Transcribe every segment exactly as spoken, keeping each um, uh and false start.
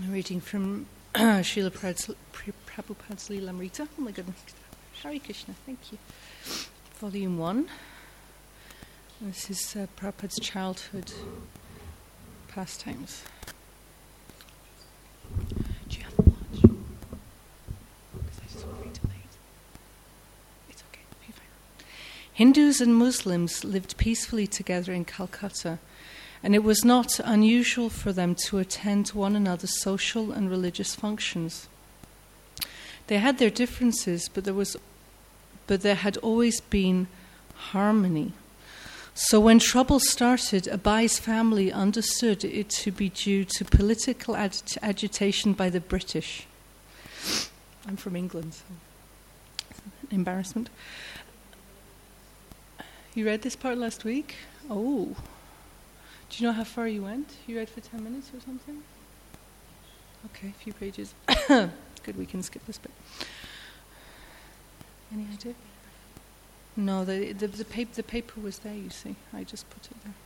I'm reading from Srila Prabhupada's Lilamrita. Oh my goodness. Hare Krishna, thank you. Volume one. This is uh, Prabhupada's childhood pastimes. Do you have a watch? Because I just want to read it late. It's okay, be fine. Hindus and Muslims lived peacefully together in Calcutta, and it was not unusual for them to attend one another's social and religious functions. They had their differences, but there was, but there had always been harmony. So when trouble started, Abai's family understood it to be due to political ag- agitation by the British. I'm from England, so embarrassment. You read this part last week? Oh. Do you know how far you went? You read for ten minutes or something? Okay, a few pages. Good, we can skip this bit. Any idea? No, the the the paper the paper was there. You see, I just put it there.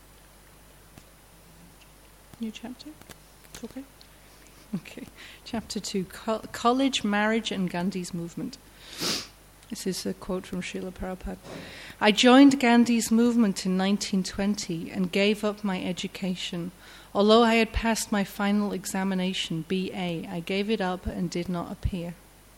New chapter. It's okay. Okay, chapter two: Co- College, Marriage, and Gandhi's Movement. This is a quote from Srila Prabhupada. I joined Gandhi's movement in nineteen twenty and gave up my education. Although I had passed my final examination, B A, I gave it up and did not appear.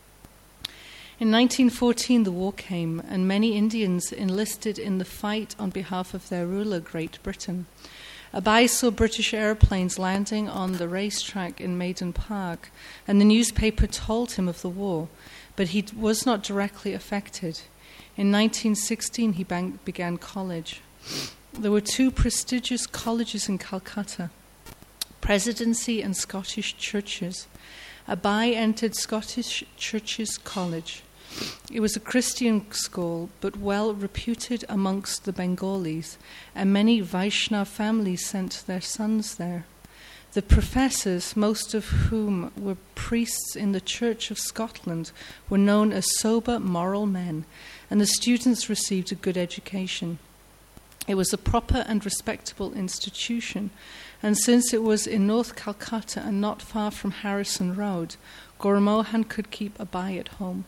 In nineteen fourteen, the war came, and many Indians enlisted in the fight on behalf of their ruler, Great Britain. Abai saw British airplanes landing on the racetrack in Maiden Park, and the newspaper told him of the war, but he was not directly affected. In nineteen sixteen, he bang- began college. There were two prestigious colleges in Calcutta, Presidency and Scottish Churches. Abai entered Scottish Churches College. It was a Christian school, but well reputed amongst the Bengalis, and many Vaishnava families sent their sons there. The professors, most of whom were priests in the Church of Scotland, were known as sober, moral men, and the students received a good education. It was a proper and respectable institution, and since it was in North Calcutta and not far from Harrison Road, Gormohan could keep Abai at home.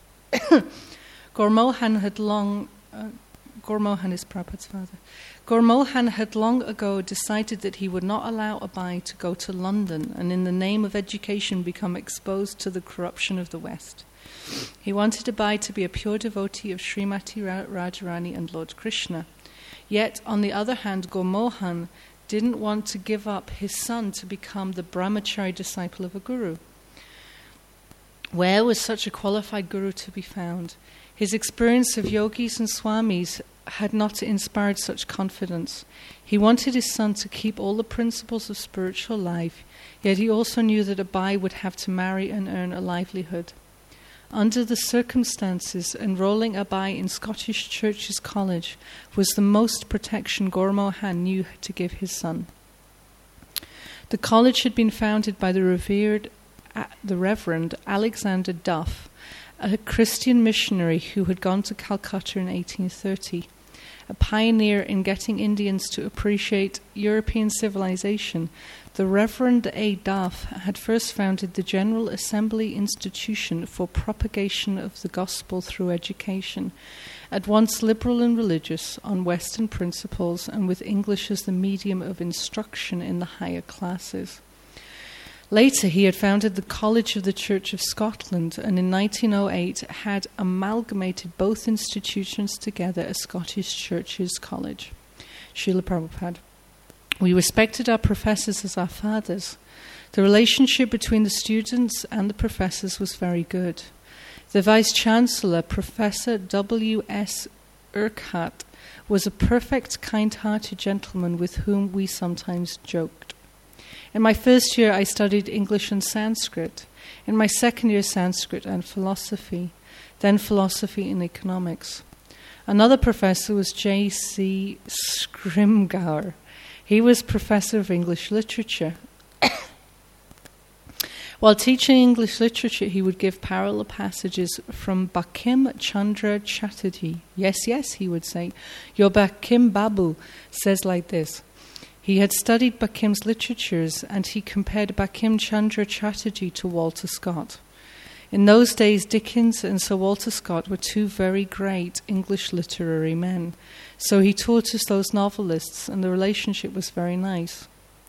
Gormohan had long... Uh, Gormohan is Prabhupada's father. Gormohan had long ago decided that he would not allow Abai to go to London and in the name of education become exposed to the corruption of the West. He wanted Abai to be a pure devotee of Srimati Radharani and Lord Krishna. Yet, on the other hand, Gormohan didn't want to give up his son to become the brahmachari disciple of a guru. Where was such a qualified guru to be found? His experience of yogis and swamis had not inspired such confidence. He wanted his son to keep all the principles of spiritual life, yet he also knew that Abai would have to marry and earn a livelihood. Under the circumstances, enrolling Abai in Scottish Churches College was the most protection Gormohan knew to give his son. The college had been founded by the revered, uh, the Reverend Alexander Duff, a Christian missionary who had gone to Calcutta in eighteen thirty, a pioneer in getting Indians to appreciate European civilization. The Reverend A. Duff had first founded the General Assembly Institution for Propagation of the Gospel through Education, at once liberal and religious, on Western principles and with English as the medium of instruction in the higher classes. Later, he had founded the College of the Church of Scotland and in nineteen oh eight had amalgamated both institutions together as Scottish Churches College. Srila Prabhupada. We respected our professors as our fathers. The relationship between the students and the professors was very good. The Vice-Chancellor, Professor W S Urquhart, was a perfect, kind-hearted gentleman with whom we sometimes joked. In my first year, I studied English and Sanskrit. In my second year, Sanskrit and philosophy, then philosophy and economics. Another professor was J C Scrimgeour. He was professor of English literature. While teaching English literature, he would give parallel passages from Bankim Chandra Chatterjee. Yes, yes, he would say. Your Bankim Babu says like this. He had studied Bakim's literatures, and he compared Bakim Chandra Chatterjee to Walter Scott. In those days, Dickens and Sir Walter Scott were two very great English literary men, so he taught us those novelists, and the relationship was very nice.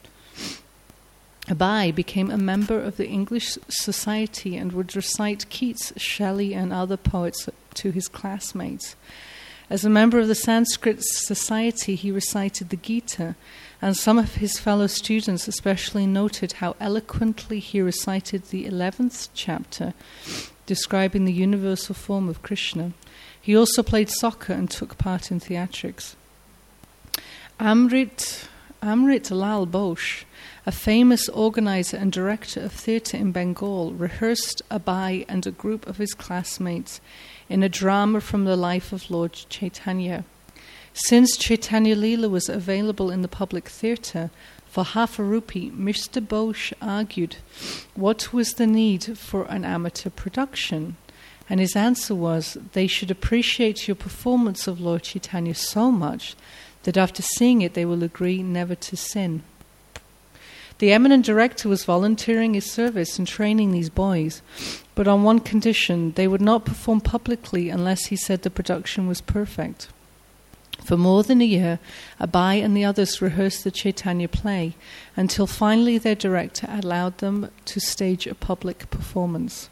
Abai became a member of the English Society and would recite Keats, Shelley, and other poets to his classmates. As a member of the Sanskrit Society, he recited the Gita, and some of his fellow students especially noted how eloquently he recited the eleventh chapter, describing the universal form of Krishna. He also played soccer and took part in theatrics. Amrit, Amrit Lal Bose, a famous organizer and director of theatre in Bengal, rehearsed Abai and a group of his classmates in a drama from the life of Lord Chaitanya. Since Chaitanya Leela was available in the public theatre for half a rupee, Mister Bose argued what was the need for an amateur production, and his answer was they should appreciate your performance of Lord Chaitanya so much that after seeing it they will agree never to sin. The eminent director was volunteering his service and training these boys, but on one condition: they would not perform publicly unless he said the production was perfect. For more than a year, Abai and the others rehearsed the Chaitanya play, until finally their director allowed them to stage a public performance.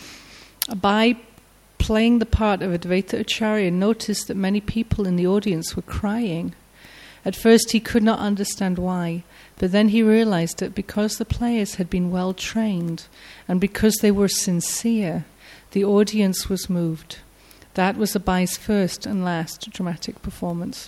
Abai, playing the part of Advaita Acharya, noticed that many people in the audience were crying. At first he could not understand why, but then he realized that because the players had been well trained and because they were sincere, the audience was moved. That was Abai's first and last dramatic performance.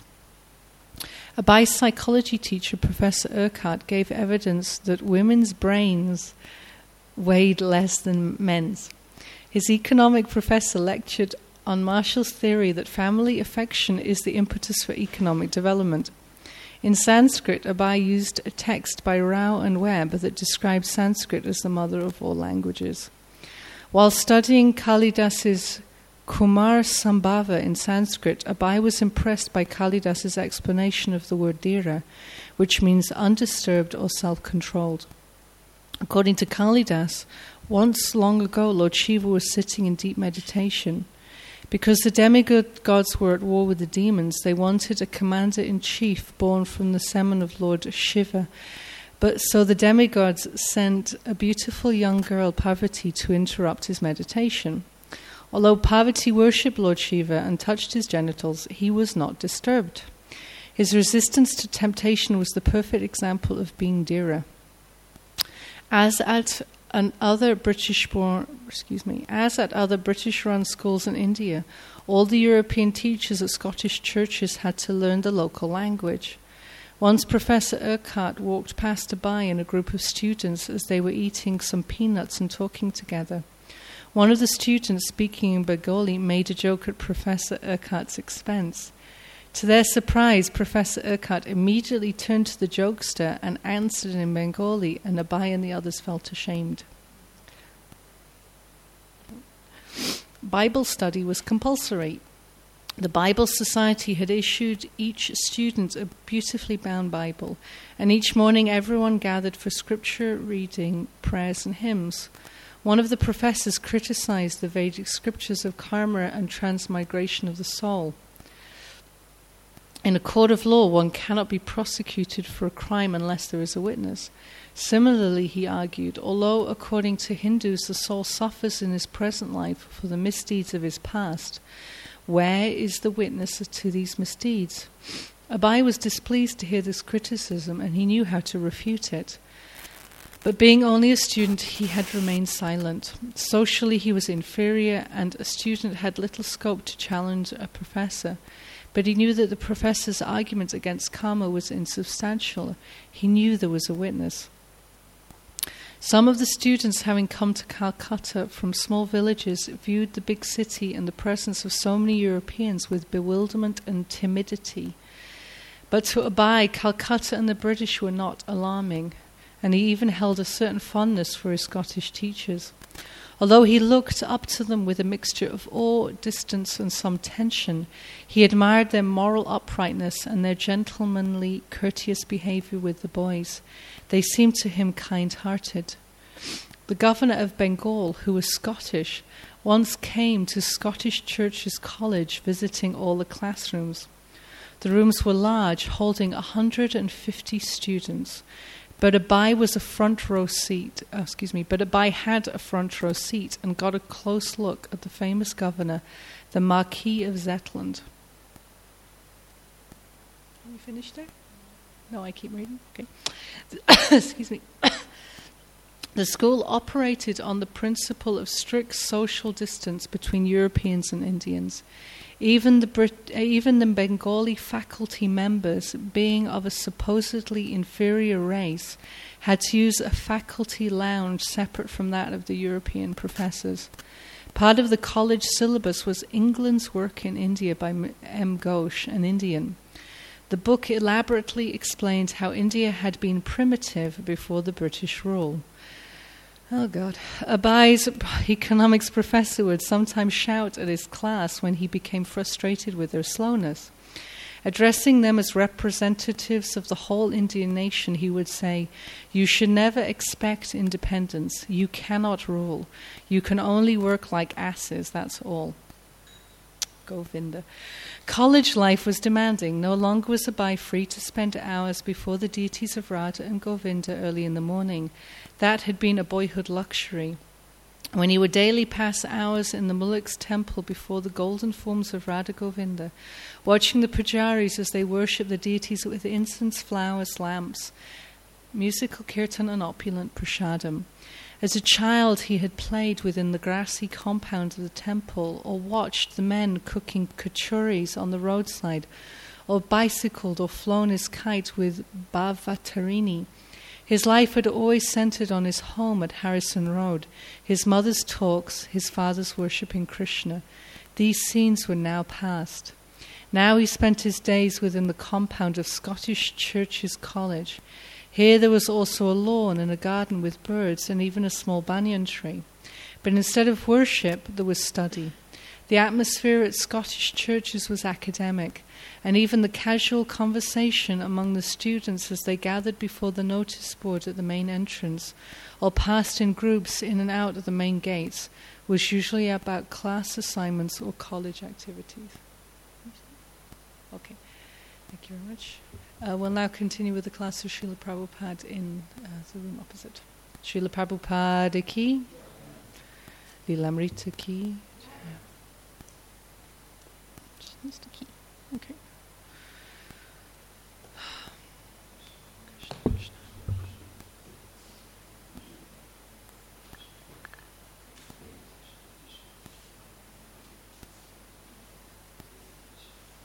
Abai's psychology teacher, Professor Urquhart, gave evidence that women's brains weighed less than men's. His economic professor lectured on Marshall's theory that family affection is the impetus for economic development. In Sanskrit, Abai used a text by Rao and Webb that describes Sanskrit as the mother of all languages. While studying Kalidas's Kumar Sambhava in Sanskrit, Abai was impressed by Kalidas's explanation of the word dhira, which means undisturbed or self-controlled. According to Kalidas, once long ago Lord Shiva was sitting in deep meditation. Because the demigods were at war with the demons, they wanted a commander-in-chief born from the semen of Lord Shiva. But so the demigods sent a beautiful young girl, Parvati, to interrupt his meditation. Although Parvati worshipped Lord Shiva and touched his genitals, he was not disturbed. His resistance to temptation was the perfect example of being dhira. As at an other British-born, excuse me, as at other British-run schools in India, all the European teachers at Scottish churches had to learn the local language. Once Professor Urquhart walked past Abai and a group of students as they were eating some peanuts and talking together. One of the students, speaking in Bengali, made a joke at Professor Urquhart's expense. To their surprise, Professor Urquhart immediately turned to the jokester and answered in Bengali, and Abai and the others felt ashamed. Bible study was compulsory. The Bible Society had issued each student a beautifully bound Bible, and each morning everyone gathered for scripture reading, prayers, and hymns. One of the professors criticized the Vedic scriptures of karma and transmigration of the soul. In a court of law, one cannot be prosecuted for a crime unless there is a witness. Similarly, he argued, although according to Hindus the soul suffers in his present life for the misdeeds of his past, where is the witness to these misdeeds? Abai was displeased to hear this criticism, and he knew how to refute it. But being only a student, he had remained silent. Socially, he was inferior, and a student had little scope to challenge a professor. But he knew that the professor's argument against karma was insubstantial. He knew there was a witness. Some of the students, having come to Calcutta from small villages, viewed the big city and the presence of so many Europeans with bewilderment and timidity. But to Abai, Calcutta and the British were not alarming, and he even held a certain fondness for his Scottish teachers. Although he looked up to them with a mixture of awe, distance, and some tension, he admired their moral uprightness and their gentlemanly, courteous behavior with the boys. They seemed to him kind-hearted. The governor of Bengal, who was Scottish, once came to Scottish Churches College visiting all the classrooms. The rooms were large, holding one hundred fifty students. But Abai was a front row seat, uh, excuse me, but Abai had a front row seat and got a close look at the famous governor, the Marquis of Zetland. Are we finished there? No, I keep reading? Okay. Excuse me. The school operated on the principle of strict social distance between Europeans and Indians. Even the Brit- even the Bengali faculty members, being of a supposedly inferior race, had to use a faculty lounge separate from that of the European professors. Part of the college syllabus was England's Work in India by M. Ghosh, an Indian. The book elaborately explained how India had been primitive before the British rule. Oh, God. Abai's economics professor would sometimes shout at his class when he became frustrated with their slowness. Addressing them as representatives of the whole Indian nation, he would say, "You should never expect independence. You cannot rule. You can only work like asses, that's all." Govinda. College life was demanding. No longer was Abai free to spend hours before the deities of Radha and Govinda early in the morning. That had been a boyhood luxury. When he would daily pass hours in the Muluk's temple before the golden forms of Radha Govinda, watching the pujaris as they worshipped the deities with incense, flowers, lamps, musical kirtan and opulent prasadam. As a child, he had played within the grassy compound of the temple, or watched the men cooking kachuris on the roadside, or bicycled or flown his kite with Bhavatarini. His life had always centered on his home at Harrison Road, his mother's talks, his father's worshipping Krishna. These scenes were now past. Now he spent his days within the compound of Scottish Churches College. Here there was also a lawn and a garden with birds and even a small banyan tree. But instead of worship, there was study. The atmosphere at Scottish churches was academic, and even the casual conversation among the students as they gathered before the notice board at the main entrance, or passed in groups in and out of the main gates, was usually about class assignments or college activities. Okay, thank you very much. Uh, we'll now continue with the class of Srila Prabhupada in uh, the room opposite. Srila Prabhupada ki, Lilamrita ki. Just needs to key. Okay.